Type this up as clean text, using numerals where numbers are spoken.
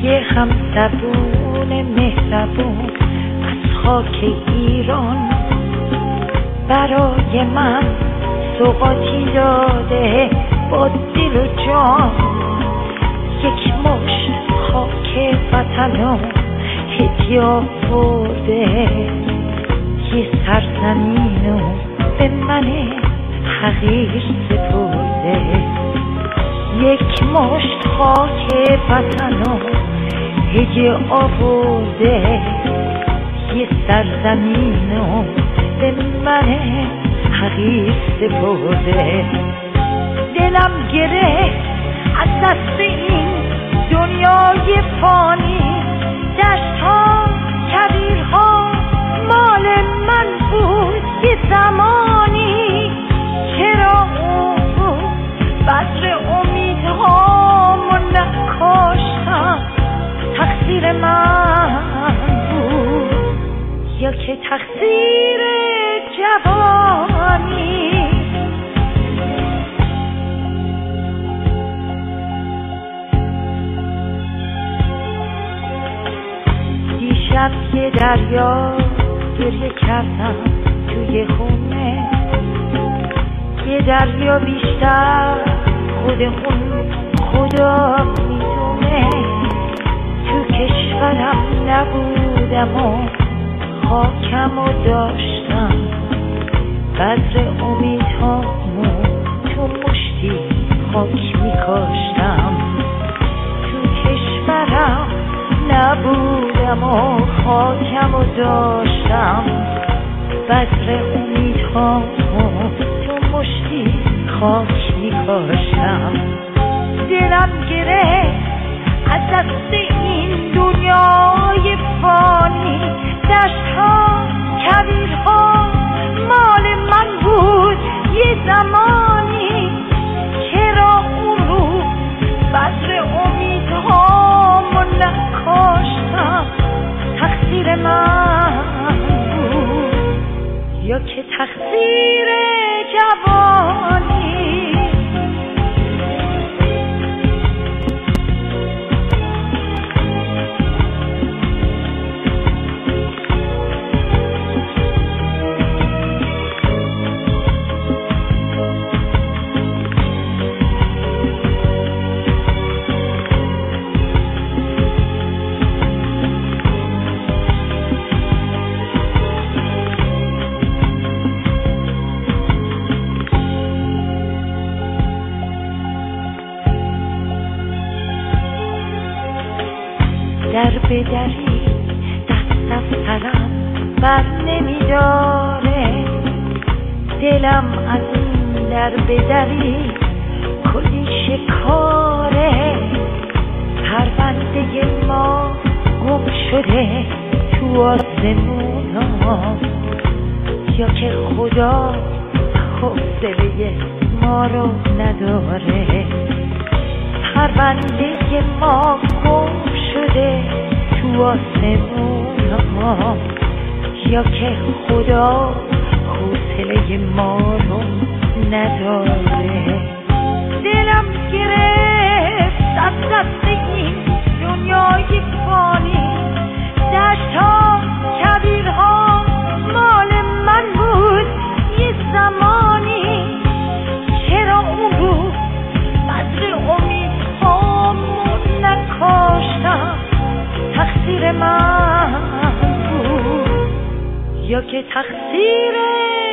یه همزبون مهربون از خاک ایران برای من سوغاتی داده با دل و جان. یک مشت خاک وطنو هدیه آورده، یه سرزمینو به من حقیر سپرده. یک مشت خاک وطنو هدیه آورده، یه سرزمینو به من حقیر سپرده. دلم گرفت از دست این دنیای فانی، دشت‌ها کویرها مال من بود یه زمانی. چرا اون بذر امیدهامو نکاشتم؟ تقصیر من بود یا که تقصیر جوانی؟ دیشب یه دریا گریه کردم توی خونه، یه دریا بیشتر خودمون خدا میدونه. تو کشورم نبودم و خاکمو داشتم، بذر امیدهامو تو مشتی خاک میکاشتم. تو کشورم نبودم و خاکمو داشتم، بذر امیدهامو تو مشتی خاک میکاشتم. دلم گرفت از دست این دنیای فانی، دشت‌ها کویرها مال من بود یه زمانی. چرا اون رو بذر امیدهامو نکاشتم؟ تقصیر من بود یا که تقصیر جوانی؟ در بدری دست از سرم بر نمیداره، دلم از این در بدری کلی شکاره. پرونده ما گم شده تو آسمونا، یا که خدا حوصله ما رو نداره. پرونده ما گم شده تو آسمونا، یا که خدا حوصله ما رو نداره. دلم گرفت از دست این دنیای فانی، دشت‌ها کویرها مال من بود یه زمانی. چرا اون رو بذر امیدهامو نکاشتم؟ تقصیر من بود یا که تقصیر